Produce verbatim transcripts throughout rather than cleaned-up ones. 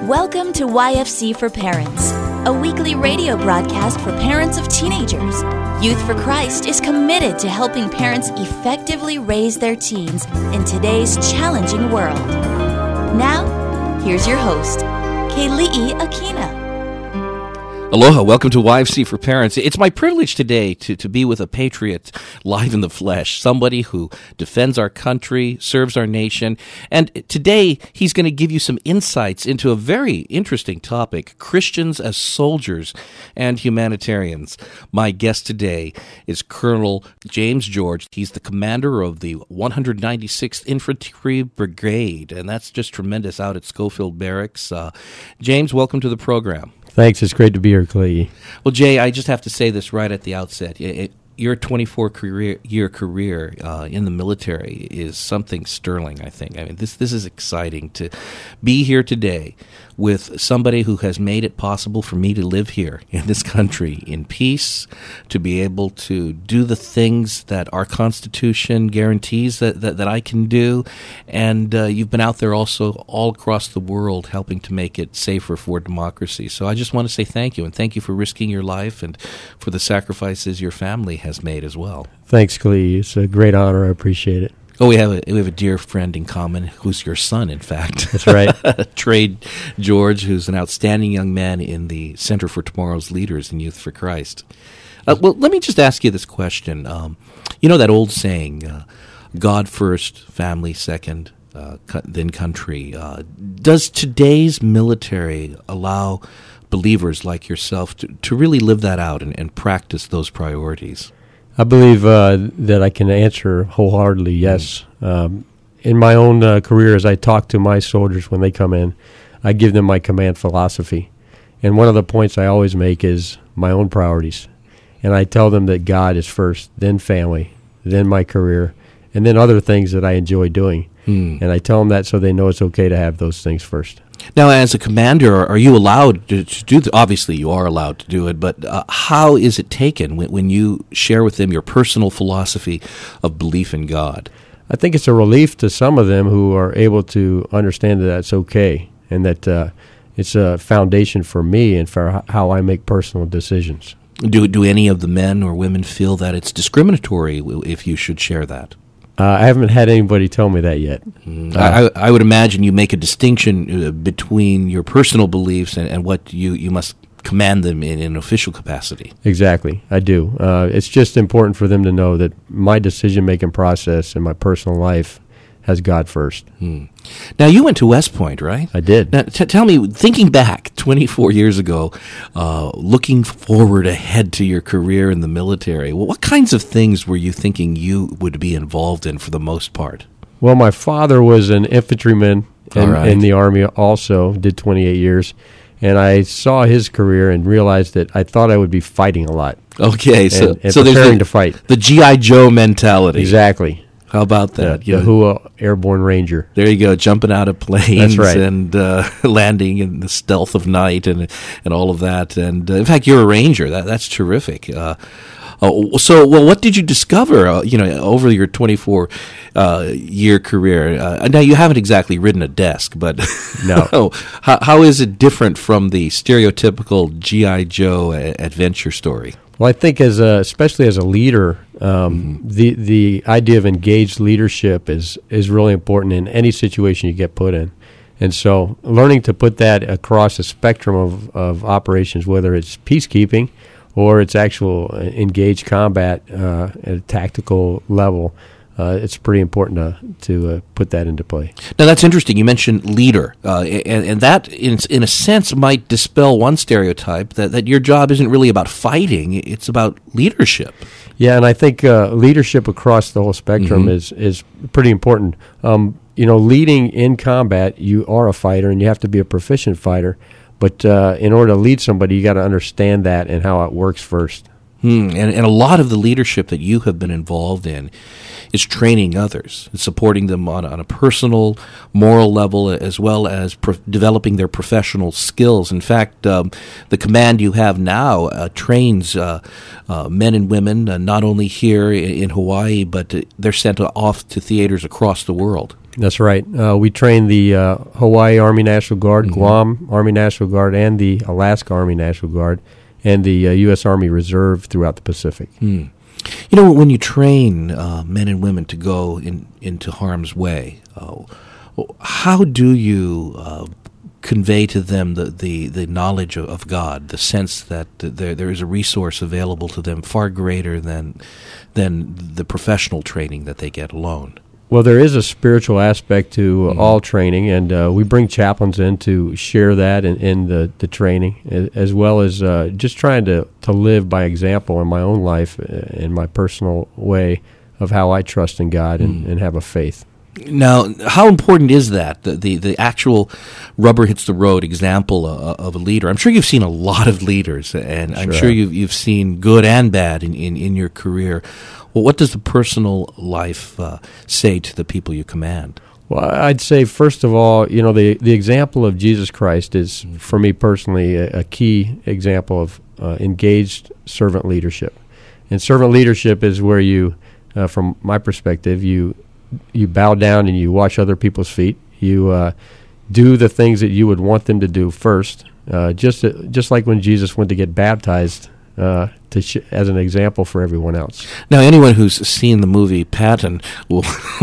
Welcome to Y F C for Parents, a weekly radio broadcast for parents of teenagers. Youth for Christ is committed to helping parents effectively raise their teens in today's challenging world. Now, here's your host, Kali'i Akina. Aloha, welcome to Y F C for Parents. It's my privilege today to, to be with a patriot live in the flesh, somebody who defends our country, serves our nation, and today he's going to give you some insights into a very interesting topic, Christians as soldiers and humanitarians. My guest today is Colonel James George. He's the commander of the one hundred ninety-sixth Infantry Brigade, and that's just tremendous out at Schofield Barracks. Uh, James, welcome to the program. Thanks. It's great to be here, Clay. Well, Jay, I just have to say this right at the outset. It, it, your twenty-four career, year career uh, in the military is something sterling, I think. I mean, this this is exciting to be here today with somebody who has made it possible for me to live here in this country in peace, to be able to do the things that our Constitution guarantees that, that, that I can do. And uh, you've been out there also all across the world helping to make it safer for democracy. So I just want to say thank you, and thank you for risking your life and for the sacrifices your family has made as well. Thanks, Clay. It's a great honor. I appreciate it. Oh, we have a we have a dear friend in common, who's your son, in fact. That's right. Trade George, who's an outstanding young man in the Center for Tomorrow's Leaders in Youth for Christ. Uh, well, let me just ask you this question. Um, you know that old saying, uh, God first, family second, uh, co- then country. Uh, does today's military allow believers like yourself to, to really live that out and, and practice those priorities? I believe uh, that I can answer wholeheartedly yes. Mm. Um, in my own uh, career, as I talk to my soldiers when they come in, I give them my command philosophy. And one of the points I always make is my own priorities. And I tell them that God is first, then family, then my career, and then other things that I enjoy doing. Mm. And I tell them that so they know it's okay to have those things first. Now, as a commander, are you allowed to, to do this? Obviously, you are allowed to do it, but uh, how is it taken when, when you share with them your personal philosophy of belief in God? I think it's a relief to some of them who are able to understand that that's okay and that uh, it's a foundation for me and for how I make personal decisions. Do, do any of the men or women feel that it's discriminatory if you should share that? Uh, I haven't had anybody tell me that yet. Mm. Uh, I, I would imagine you make a distinction uh, between your personal beliefs and, and what you, you must command them in an official capacity. Exactly, I do. Uh, it's just important for them to know that my decision-making process in my personal life has God first. Hmm. Now, you went to West Point, right? I did. Now, t- tell me, thinking back twenty-four years ago, uh, looking forward ahead to your career in the military, well, what kinds of things were you thinking you would be involved in for the most part? Well, my father was an infantryman in, right. in the Army also, did twenty-eight years. And I saw his career and realized that I thought I would be fighting a lot. Okay, so, and, and so preparing there's the, to fight. The G I. Joe mentality. Exactly. How about that? The, the Hua Airborne Ranger. There you go, jumping out of planes. That's right. And uh, landing in the stealth of night and and all of that. And uh, in fact, you're a ranger. That that's terrific. Uh, uh, so, well, what did you discover? Uh, you know, over your twenty-four uh, year career. Uh, now, you haven't exactly ridden a desk, but no. how, how is it different from the stereotypical G I. Joe adventure story? Well, I think as a, especially as a leader, um, mm-hmm. the the idea of engaged leadership is is really important in any situation you get put in. And so learning to put that across a spectrum of, of operations, whether it's peacekeeping or it's actual engaged combat uh, at a tactical level, Uh, it's pretty important to to uh, put that into play. Now, that's interesting. You mentioned leader, uh, and, and that, in, in a sense, might dispel one stereotype, that, that your job isn't really about fighting, it's about leadership. Yeah, and I think uh, leadership across the whole spectrum mm-hmm. is, is pretty important. Um, you know, leading in combat, you are a fighter, and you have to be a proficient fighter, but uh, in order to lead somebody, you got to understand that and how it works first. Hmm. And, and a lot of the leadership that you have been involved in is training others, supporting them on, on a personal, moral level, as well as pro- developing their professional skills. In fact, um, the command you have now uh, trains uh, uh, men and women, uh, not only here in, in Hawaii, but uh, they're sent off to theaters across the world. That's right. Uh, we train the uh, Hawaii Army National Guard, mm-hmm. Guam Army National Guard, and the Alaska Army National Guard, and the uh, U S Army Reserve throughout the Pacific. Hmm. You know, when you train uh, men and women to go in, into harm's way, uh, how do you uh, convey to them the, the, the knowledge of, of God, the sense that there there is a resource available to them far greater than than the professional training that they get alone? Well, there is a spiritual aspect to uh, mm-hmm. all training, and uh, we bring chaplains in to share that in, in the, the training, as well as uh, just trying to, to live by example in my own life, in my personal way of how I trust in God and, mm. and have a faith. Now, how important is that, the, the, the actual rubber hits the road example uh, of a leader? I'm sure you've seen a lot of leaders, and sure I'm sure you've, you've seen good and bad in, in, in your career. Well, what does the personal life uh, say to the people you command? Well, I'd say, first of all, you know, the, the example of Jesus Christ is, for me personally, a, a key example of uh, engaged servant leadership. And servant leadership is where you, uh, from my perspective, you you bow down and you wash other people's feet. You uh, do the things that you would want them to do first, uh, just just like when Jesus went to get baptized, uh, to sh- as an example for everyone else. Now, anyone who's seen the movie Patton will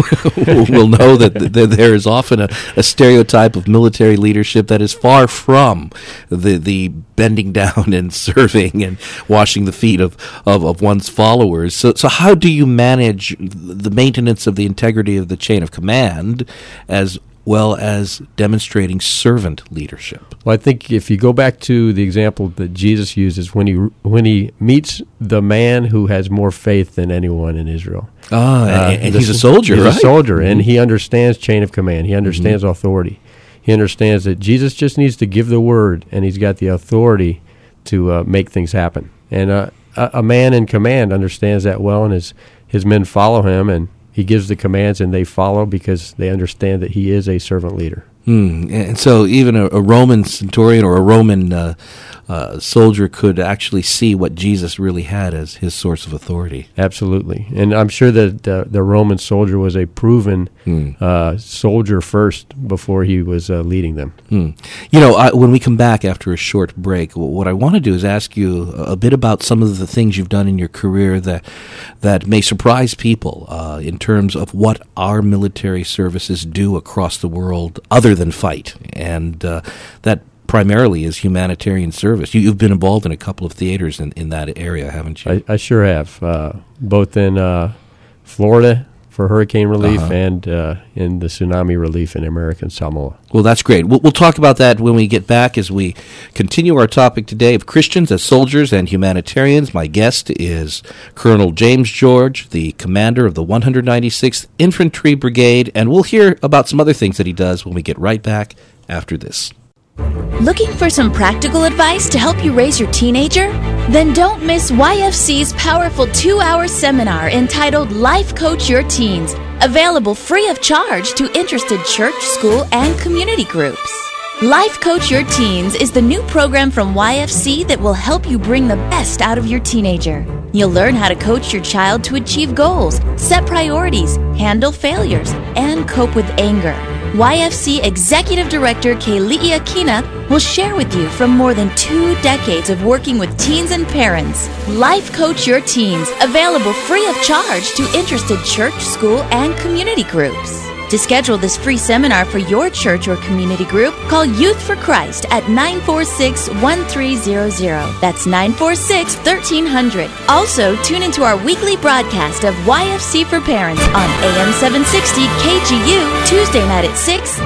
will know that th- th- there is often a, a stereotype of military leadership that is far from the the bending down and serving and washing the feet of, of, of one's followers. So, so how do you manage the maintenance of the integrity of the chain of command as well as demonstrating servant leadership? Well, I think if you go back to the example that Jesus uses when he when he meets the man who has more faith than anyone in Israel. Ah, uh, and, and he's a soldier, he's right? He's a soldier, mm-hmm. and he understands chain of command. He understands mm-hmm. authority. He understands that Jesus just needs to give the word, and he's got the authority to uh, make things happen. And uh, a, a man in command understands that well, and his, his men follow him, and he gives the commands, and they follow because they understand that he is a servant leader. Hmm. And so even a, a Roman centurion or a Roman uh, uh, soldier could actually see what Jesus really had as his source of authority. Absolutely. And I'm sure that uh, the Roman soldier was a proven hmm. uh, soldier first before he was uh, leading them. Hmm. You know, I, when we come back after a short break, what I want to do is ask you a bit about some of the things you've done in your career that that may surprise people uh, in terms of what our military services do across the world other than fight, and uh, that primarily is humanitarian service. You, you've been involved in a couple of theaters in, in that area, haven't you? I, I sure have, uh, both in uh, Florida for hurricane relief uh-huh. and uh, in the tsunami relief in American Samoa. Well, that's great. We'll, we'll talk about that when we get back as we continue our topic today of Christians as soldiers and humanitarians. My guest is Colonel James George, the commander of the one hundred ninety-sixth Infantry Brigade, and we'll hear about some other things that he does when we get right back after this. Looking for some practical advice to help you raise your teenager? Then don't miss Y F C's powerful two-hour seminar entitled Life Coach Your Teens, available free of charge to interested church, school, and community groups. Life Coach Your Teens is the new program from Y F C that will help you bring the best out of your teenager. You'll learn how to coach your child to achieve goals, set priorities, handle failures, and cope with anger. Y F C Executive Director Keli'i Akina will share with you from more than two decades of working with teens and parents. Life Coach Your Teens, available free of charge to interested church, school, and community groups. To schedule this free seminar for your church or community group, call Youth for Christ at nine four six, one three zero zero. That's nine four six, one three zero zero. Also, tune into our weekly broadcast of Y F C for Parents on A M seven sixty K G U, Tuesday night at six.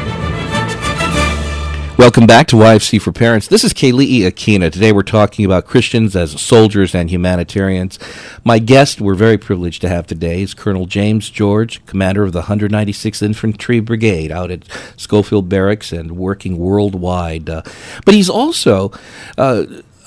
Welcome back to Y F C for Parents. This is Keli'i Akina. Today we're talking about Christians as soldiers and humanitarians. My guest we're very privileged to have today is Colonel James George, commander of the one hundred ninety-sixth Infantry Brigade out at Schofield Barracks and working worldwide. Uh, but he's also uh,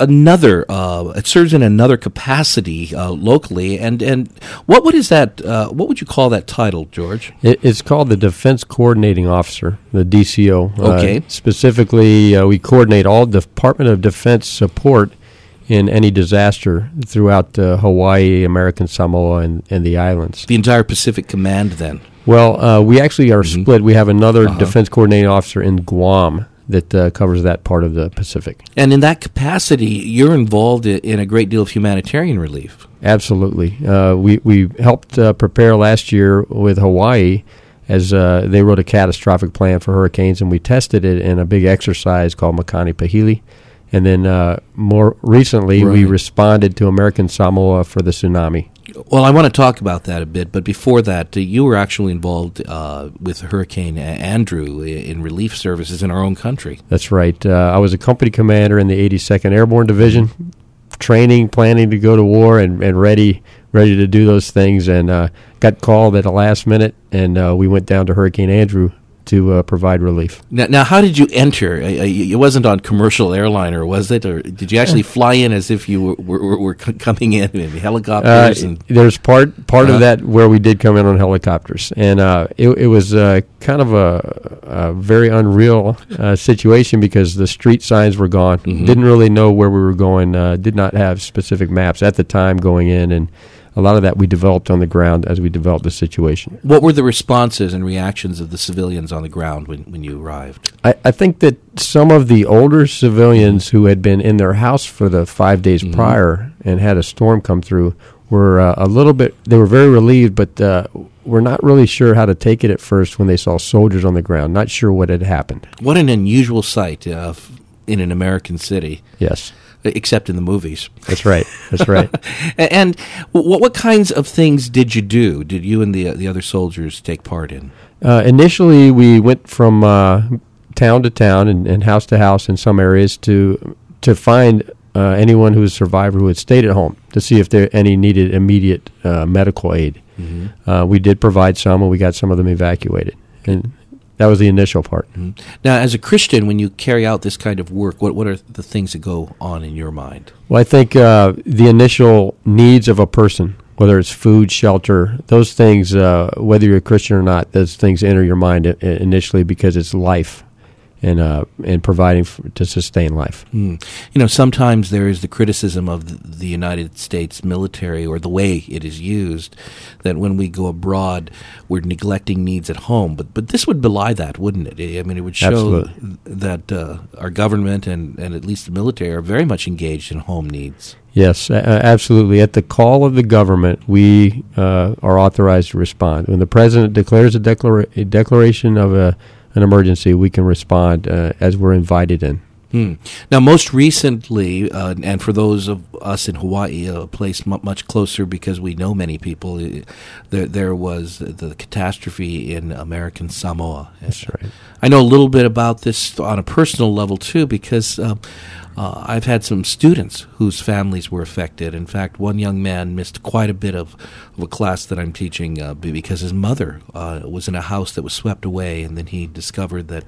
another. Uh, it serves in another capacity uh, locally, and and what what is that? Uh, what would you call that title, George? It, it's called the Defense Coordinating Officer, the D C O. Okay. Uh, specifically, uh, we coordinate all Department of Defense support in any disaster throughout uh, Hawaii, American Samoa, and, and the islands. The entire Pacific Command, then. Well, uh, we actually are Mm-hmm. split. We have another Uh-huh. Defense Coordinating Officer in Guam that uh, covers that part of the Pacific. And in that capacity, you're involved i- in a great deal of humanitarian relief. Absolutely. Uh, we, we helped uh, prepare last year with Hawaii as uh, they wrote a catastrophic plan for hurricanes, and we tested it in a big exercise called Makani Pahili. And then uh, more recently, we Right. responded to American Samoa for the tsunami. Well, I want to talk about that a bit, but before that, uh, you were actually involved uh, with Hurricane A- Andrew i- in relief services in our own country. That's right. Uh, I was a company commander in the eighty-second Airborne Division, training, planning to go to war, and, and ready ready to do those things, and uh, got called at the last minute, and uh, we went down to Hurricane Andrew to uh, provide relief. Now, now, how did you enter? Uh, uh, It wasn't on commercial airliner, was it? Or did you actually fly in as if you were, were, were c- coming in in helicopters? Uh, and there's part part Uh-huh. of that where we did come in on helicopters, and uh, it, it was uh, kind of a, a very unreal uh, situation because the street signs were gone. Mhm. Didn't really know where we were going. Uh, did not have specific maps at the time going in, and a lot of that we developed on the ground as we developed the situation. what were the responses and reactions of the civilians on the ground when, when you arrived? I, I think that some of the older civilians who had been in their house for the five days Mhm. prior and had a storm come through were uh, a little bit, they were very relieved, but uh, were not really sure how to take it at first when they saw soldiers on the ground, not sure what had happened. What an unusual sight uh, f- in an American city, Yes, except in the movies. that's right. That's right. A- And what what kinds of things did you do? Did you and the uh, the other soldiers take part in? Uh, initially, we went from uh, town to town and, and house to house in some areas to to find uh, anyone who was a survivor who had stayed at home to see if there any needed immediate uh, medical aid. Uh, we did provide some, and we got some of them evacuated, and that was the initial part. Now, as a Christian, when you carry out this kind of work, what what are the things that go on in your mind? Well, I think uh, the initial needs of a person, whether it's food, shelter, those things, uh, whether you're a Christian or not, those things enter your mind i- initially because it's life and uh, and providing f- to sustain life. Hmm. You know, sometimes there is the criticism of the, the United States military or the way it is used, that when we go abroad, we're neglecting needs at home. But but this would belie that, wouldn't it? I mean, it would show Absolutely. that uh, our government and, and at least the military are very much engaged in home needs. Yes, uh, absolutely. At the call of the government, we uh, are authorized to respond. When the president declares a, declara- a declaration of a, an emergency, we can respond uh, as we're invited in. Hmm. Now, most recently, uh, and for those of us in Hawaii, a place mu- much closer because we know many people, uh, there, there was the catastrophe in American Samoa. That's right. I know a little bit about this on a personal level, too, because uh, uh, I've had some students whose families were affected. In fact, one young man missed quite a bit of, of a class that I'm teaching uh, be- because his mother uh, was in a house that was swept away, and then he discovered that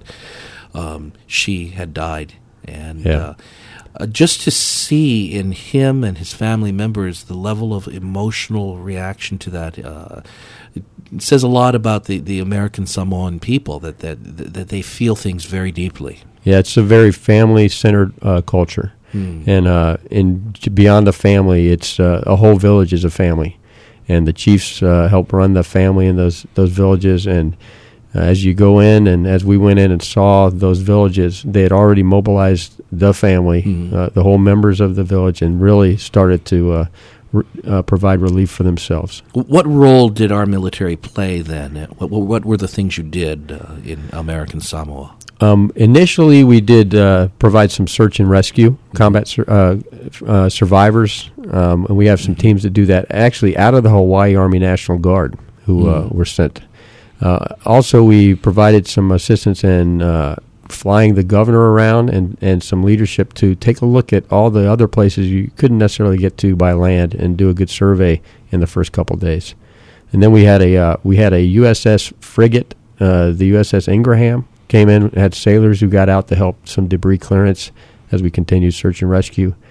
um, she had died. And Yeah. uh, uh, just to see in him and his family members the level of emotional reaction to that, uh, it says a lot about the, the American Samoan people, that, that that they feel things very deeply. Yeah, it's a very family-centered uh, culture, and uh, and j- beyond the family, it's uh, a whole village is a family, and the chiefs uh, help run the family in those those villages. And uh, as you go in, and as we went in and saw those villages, they had already mobilized the family, uh, the whole members of the village, and really started to uh, re- uh, provide relief for themselves. What role did our military play then? What, what were the things you did uh, in American Samoa? Um, initially, we did uh, provide some search and rescue, combat sur- uh, uh, survivors, um, and we have some teams that do that actually out of the Hawaii Army National Guard who uh, were sent. Uh, also, we provided some assistance in uh, flying the governor around and, and some leadership to take a look at all the other places you couldn't necessarily get to by land and do a good survey in the first couple days. And then we had a uh, we had a U S S frigate, uh, the U S S Ingraham, came in, had sailors who got out to help some debris clearance as we continued search and rescue.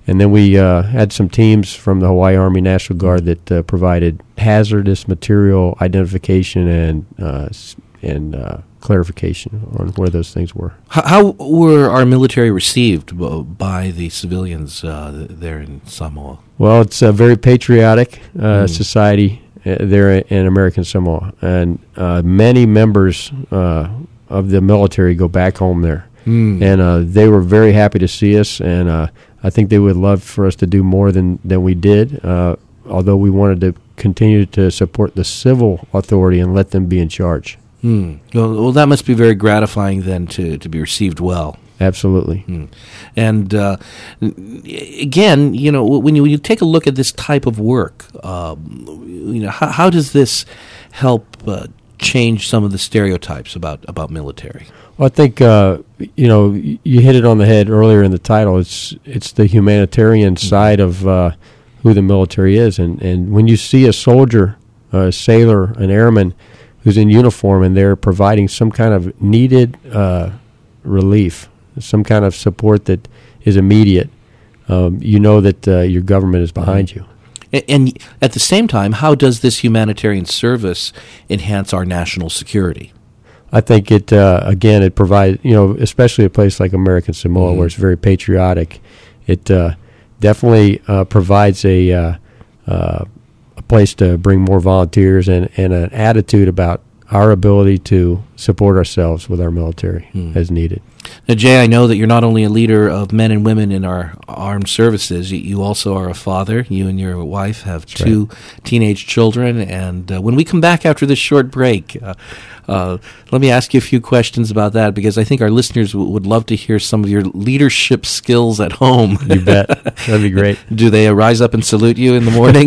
And then we uh, had some teams from the Hawaii Army National Guard that uh, provided hazardous material identification and uh, and uh, clarification on where those things were. How, how were our military received by the civilians uh, there in Samoa? Well, it's a very patriotic uh, Mm. society uh, there in American Samoa, and uh, many members uh, of the military go back home there. Mm. And uh, they were very happy to see us, and uh, I think they would love for us to do more than, than we did, uh, although we wanted to continue to support the civil authority and let them be in charge. Mm. Well, well, that must be very gratifying then to, to be received well. Absolutely. Mm. And uh, again, you know, when you when you take a look at this type of work, um, you know, how, how does this help uh, change some of the stereotypes about, about military? Well, I think uh, you know you hit it on the head earlier in the title. It's it's the humanitarian mm-hmm. side of uh, who the military is, and and when you see a soldier, a sailor, an airman who's in uniform and they're providing some kind of needed uh, relief, some kind of support that is immediate, um, you know that uh, your government is behind mm-hmm. you. And at the same time, how does this humanitarian service enhance our national security? I think it, uh, again, it provides, you know, especially a place like American Samoa mm-hmm. where it's very patriotic, it uh, definitely uh, provides a, uh, uh, a place to bring more volunteers and, and an attitude about our ability to support ourselves with our military mm. as needed. Now, Jay, I know that you're not only a leader of men and women in our armed services, you, you also are a father. You and your wife have That's two right. teenage children. And uh, when we come back after this short break, uh, uh, let me ask you a few questions about that, because I think our listeners w- would love to hear some of your leadership skills at home. You bet. That'd be great. Do they uh, rise up and salute you in the morning?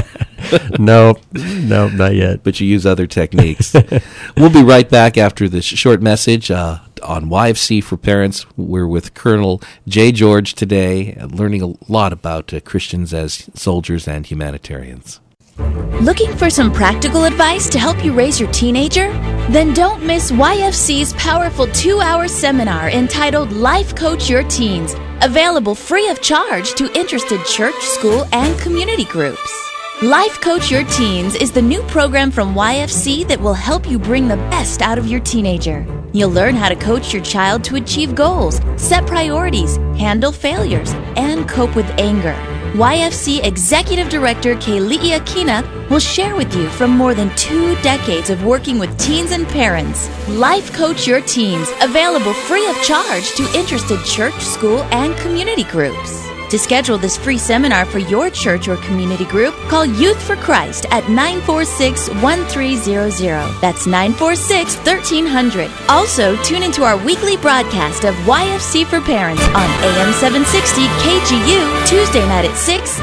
No, no, not yet. But you use other techniques. We'll be right back after this short message uh, on Y F C for Parents. We're with Colonel Jay George today, uh, learning a lot about uh, Christians as soldiers and humanitarians. Looking for some practical advice to help you raise your teenager? Then don't miss Y F C's powerful two-hour seminar entitled Life Coach Your Teens, available free of charge to interested church, school, and community groups. Life Coach Your Teens is the new program from Y F C that will help you bring the best out of your teenager. You'll learn how to coach your child to achieve goals, set priorities, handle failures, and cope with anger. Y F C Executive Director Keli'i Akina will share with you from more than two decades of working with teens and parents. Life Coach Your Teens, available free of charge to interested church, school, and community groups. To schedule this free seminar for your church or community group, call Youth for Christ at nine four six, one three zero zero. That's nine four six, one three zero zero. Also, tune into our weekly broadcast of Y F C for Parents on A M seven sixty K G U, Tuesday night at six.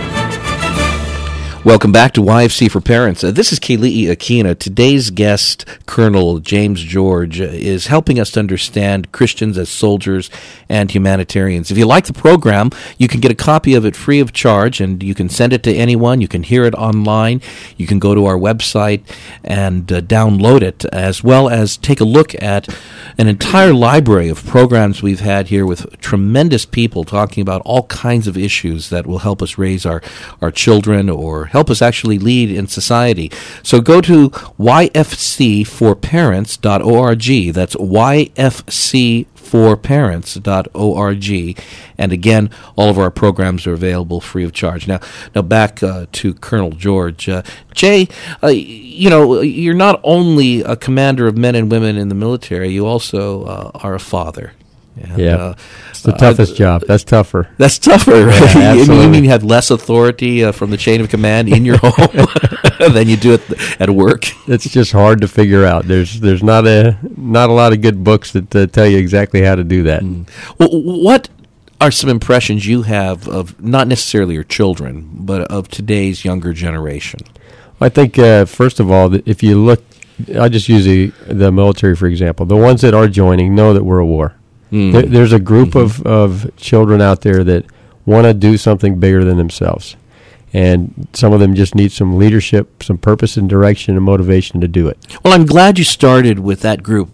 Welcome back to Y F C for Parents. Uh, this is Keli'i Akina. Today's guest, Colonel James George, uh, is helping us to understand Christians as soldiers and humanitarians. If you like the program, you can get a copy of it free of charge, and you can send it to anyone. You can hear it online. You can go to our website and uh, download it, as well as take a look at an entire library of programs we've had here with tremendous people talking about all kinds of issues that will help us raise our, our children or help us actually lead in society. So go to Y F C for parents dot org. That's Y F C for parents dot org. And again, all of our programs are available free of charge. Now, now back uh, to Colonel George. Uh, Jay, uh, you know, you're not only a commander of men and women in the military, you also uh, are a father. And, yeah, uh, it's the toughest uh, job. That's tougher. That's tougher, right? Yeah, absolutely. You mean you have less authority uh, from the chain of command in your home than you do at, at work? It's just hard to figure out. There's there's not a not a lot of good books that uh, tell you exactly how to do that. Mm. Well, what are some impressions you have of not necessarily your children, but of today's younger generation? I think uh, first of all, that if you look, I'll just use the the military for example. The ones that are joining know that we're at war. Mm. There, there's a group mm-hmm. of, of children out there that want to do something bigger than themselves. And some of them just need some leadership, some purpose and direction and motivation to do it. Well, I'm glad you started with that group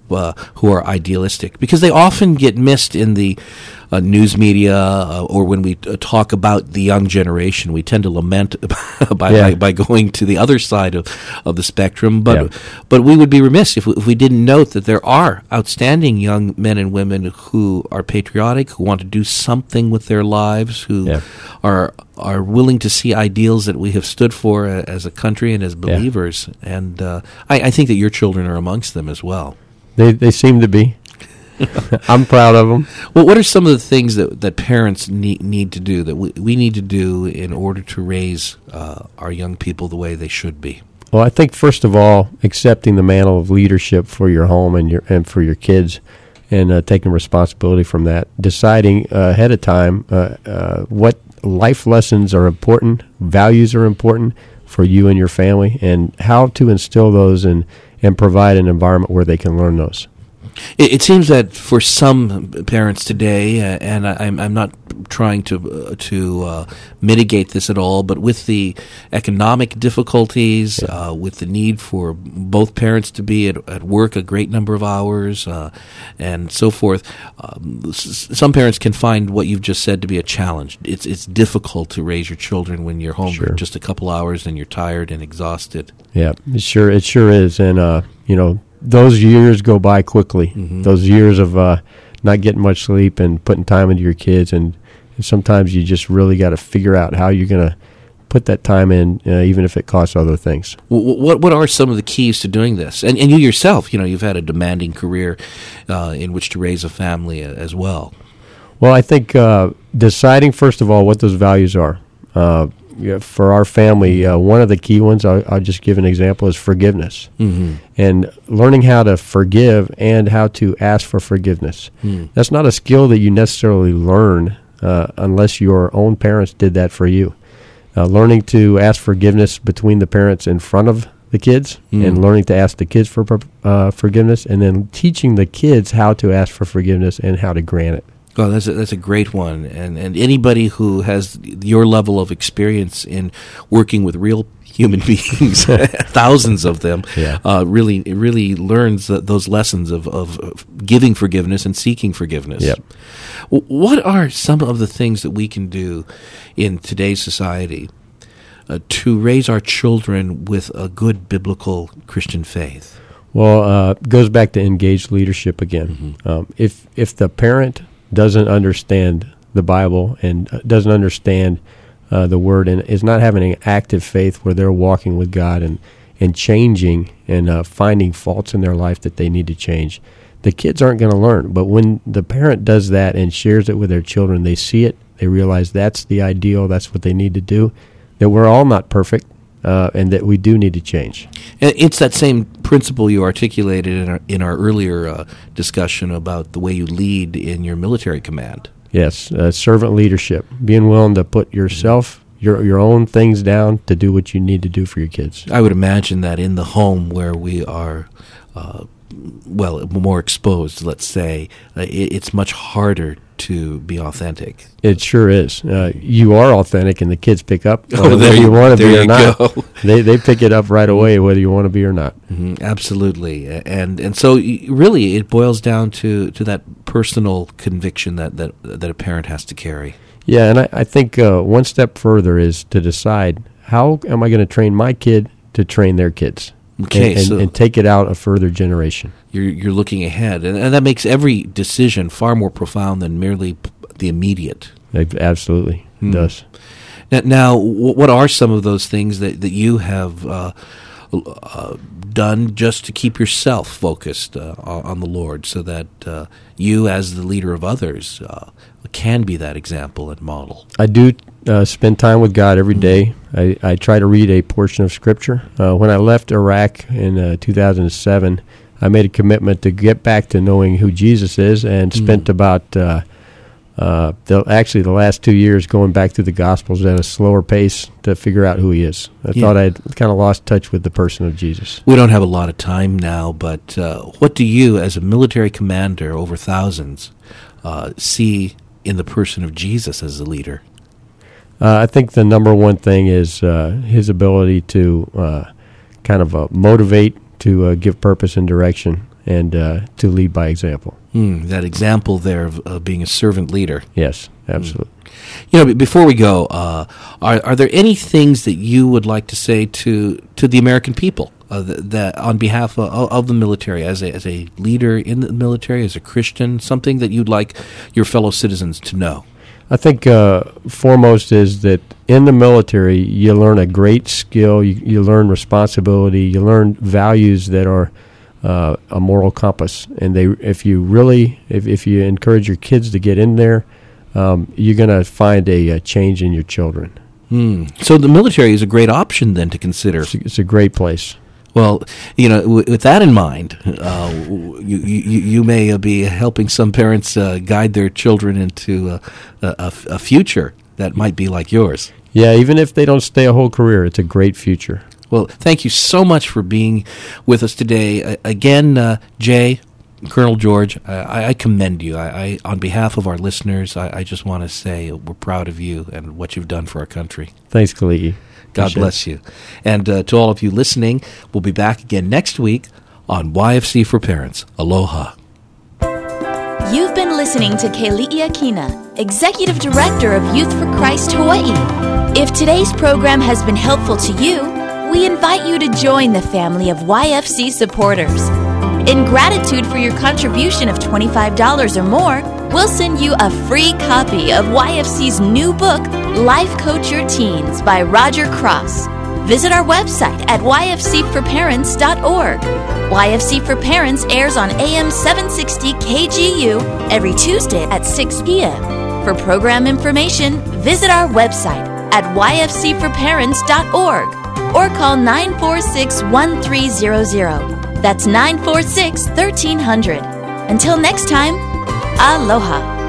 uh, who are idealistic, because they often get missed in the uh, news media, uh, or when we uh, talk about the young generation. We tend to lament by, Yeah. by by going to the other side of, of the spectrum. But Yeah. but we would be remiss if we, if we didn't note that there are outstanding young men and women who are patriotic, who want to do something with their lives, who Yeah. are are willing to see ideals that we have stood for uh, as a country and as believers. And uh, I, I think that your children are amongst them as well. They they seem to be. I'm proud of them. Well, what are some of the things that, that parents need, need to do, that we, we need to do in order to raise uh, our young people the way they should be? Well, I think first of all, accepting the mantle of leadership for your home and your and for your kids, and uh, taking responsibility from that. Deciding uh, ahead of time uh, uh, what life lessons are important, values are important for you and your family, and how to instill those and and provide an environment where they can learn those. It, it seems that for some parents today, uh, and I, I'm, I'm not trying to uh, to uh, mitigate this at all, but with the economic difficulties, uh, with the need for both parents to be at, at work a great number of hours, uh, and so forth, um, s- some parents can find what you've just said to be a challenge. It's it's difficult to raise your children when you're home Sure. for just a couple hours and you're tired and exhausted. Yeah, it sure it sure is, and uh, you know. Those years go by quickly. Mm-hmm. Those years of uh, not getting much sleep and putting time into your kids, and, and sometimes you just really got to figure out how you're going to put that time in, uh, even if it costs other things. What, what what are some of the keys to doing this? And and you yourself, you know, you've had a demanding career uh, in which to raise a family uh, as well. Well, I think uh, deciding first of all what those values are. Uh, yeah, for our family, uh, one of the key ones, I'll, I'll just give an example, is forgiveness. Mm-hmm. And learning how to forgive and how to ask for forgiveness. Mm. That's not a skill that you necessarily learn uh, unless your own parents did that for you. Uh, learning to ask forgiveness between the parents in front of the kids, Mm. and learning to ask the kids for uh, forgiveness, and then teaching the kids how to ask for forgiveness and how to grant it. Oh, that's a, that's a great one, and and anybody who has your level of experience in working with real human beings, thousands of them, Yeah. uh, really really learns th- those lessons of, of, of giving forgiveness and seeking forgiveness. Yep. W- What are some of the things that we can do in today's society uh, to raise our children with a good biblical Christian faith? Well, uh, it goes back to engaged leadership again. Mm-hmm. Um, if if the parent doesn't understand the Bible and uh, doesn't understand uh, the Word and is not having an active faith where they're walking with God and, and changing and uh, finding faults in their life that they need to change, the kids aren't going to learn. But when the parent does that and shares it with their children, they see it, they realize that's the ideal, that's what they need to do, that we're all not perfect, uh, and that we do need to change. And it's that same principle you articulated in our, in our earlier uh, discussion about the way you lead in your military command. Yes, uh, servant leadership, being willing to put yourself, your your own things down to do what you need to do for your kids. I would imagine that in the home where we are, uh, well, more exposed, let's say, uh, it, it's much harder to be authentic. It sure is. Uh, you are authentic, and the kids pick up uh, Oh, there whether you, you- want to there be or you not. go. They they pick it up right away, whether you want to be or not. Mm-hmm, absolutely, and and so y- really, it boils down to, to that personal conviction that, that that a parent has to carry. Yeah, and I, I think uh, one step further is to decide, how am I going to train my kid to train their kids? Okay, and, and, so and take it out a further generation. you're you're looking ahead, and, and that makes every decision far more profound than merely p- the immediate. It absolutely Hmm. does. Now, now, wh- what are some of those things that, that you have uh, uh, done just to keep yourself focused uh, on on the Lord, so that uh, you, as the leader of others, uh, can be that example and model? I do uh, spend time with God every day. I, I try to read a portion of Scripture. Uh, when I left Iraq in uh, two thousand seven, I made a commitment to get back to knowing who Jesus is, and spent about uh, uh, the, actually the last two years going back through the Gospels at a slower pace to figure out who he is. I Yeah. thought I'd kind of lost touch with the person of Jesus. We don't have a lot of time now, but uh, what do you, as a military commander over thousands, uh, see in the person of Jesus as a leader? Uh, I think the number one thing is uh, his ability to uh, kind of uh, motivate, to uh, give purpose and direction, and uh, to lead by example. Mm, that example there of uh, being a servant leader. Yes, absolutely. Mm. You know, before we go, uh, are are there any things that you would like to say to to the American people uh, that, that on behalf of, of the military, as a as a leader in the military, as a Christian, something that you'd like your fellow citizens to know? I think uh, foremost is that in the military you learn a great skill, you, you learn responsibility, you learn values that are uh, a moral compass. And they, if you really, if, if you encourage your kids to get in there, um, you're going to find a, a change in your children. Mm. So the military is a great option then to consider. It's a, it's a great place. Well, you know, w- with that in mind, uh, you, you you may uh, be helping some parents uh, guide their children into uh, a, a, a future that might be like yours. Yeah, even if they don't stay a whole career, it's a great future. Well, thank you so much for being with us today. Uh, again, uh, Jay, Colonel George, I, I commend you. I, I, on behalf of our listeners, I, I just want to say we're proud of you and what you've done for our country. Thanks, Kaliki. God Appreciate bless you. And uh, to all of you listening, we'll be back again next week on Y F C for Parents. Aloha. You've been listening to Keli'i Akina, Executive Director of Youth for Christ Hawaii. If today's program has been helpful to you, we invite you to join the family of Y F C supporters. In gratitude for your contribution of twenty-five dollars or more, we'll send you a free copy of Y F C's new book, Life Coach Your Teens by Roger Cross. Visit our website at y f c for parents dot org. Y F C for Parents airs on A M seven sixty K G U every Tuesday at six p.m. For program information, visit our website at y f c for parents dot org or call nine four six, one three zero zero. That's nine four six, one three zero zero. Until next time, aloha.